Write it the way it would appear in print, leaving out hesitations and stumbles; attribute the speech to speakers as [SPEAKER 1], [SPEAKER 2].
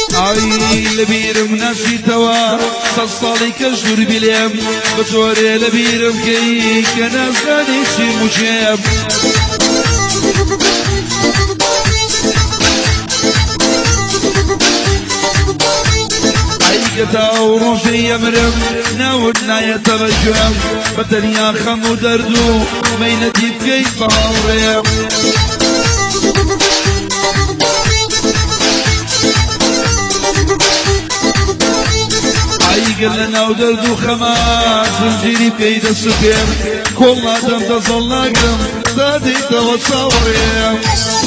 [SPEAKER 1] ئای لەبیرم ناچیتەوە سەد ساڵی کەش دوور بیلێم بە تۆرێ لەبیرم کەی کە نازانی چیم و چێم ئەیگەتا ئەو ڕۆژەی ئەمرم ناوت نایەتە بە گوێم بە تەنیا خەم و دەرد و مەینەتی بکەیت بە هاوڕێم ئەیگەر لە ناو دەرد و خەما زنجیری بکەی دەست و پێم کۆڵ نادەم دەزەڵ ناگرم دادەیتەوە چاوەڕێم